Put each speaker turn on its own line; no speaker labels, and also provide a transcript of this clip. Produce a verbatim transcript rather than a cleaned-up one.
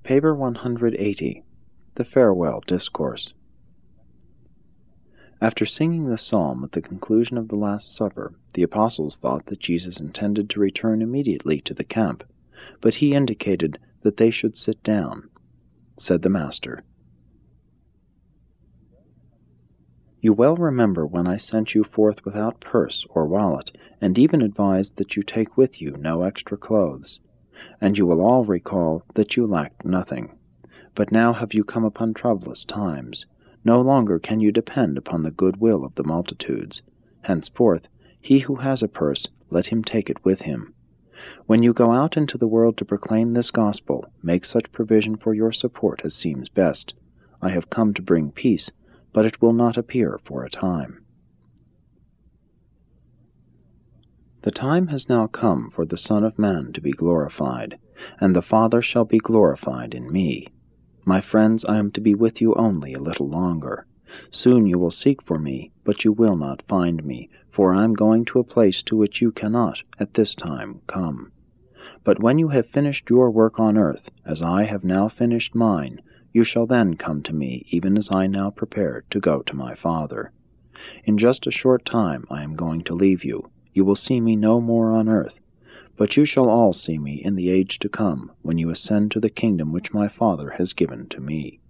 Paper one hundred eighty. The Farewell Discourse. After singing the psalm at the conclusion of the Last Supper, the apostles thought that Jesus intended to return immediately to the camp, but he indicated that they should sit down. Said the Master, "You well remember when I sent you forth without purse or wallet, and even advised that you take with you no extra clothes. And you will all recall that you lacked nothing. But now have you come upon troublous times. No longer can you depend upon the good will of the multitudes. Henceforth, he who has a purse, let him take it with him. When you go out into the world to proclaim this gospel, make such provision for your support as seems best. I have come to bring peace, but it will not appear for a time." The time has now come for the Son of Man to be glorified, and the Father shall be glorified in me. My friends, I am to be with you only a little longer. Soon you will seek for me, but you will not find me, for I am going to a place to which you cannot, at this time, come. But when you have finished your work on earth, as I have now finished mine, you shall then come to me, even as I now prepare to go to my Father. In just a short time I am going to leave you. You will see me no more on earth, but you shall all see me in the age to come, when you ascend to the kingdom which my Father has given to me.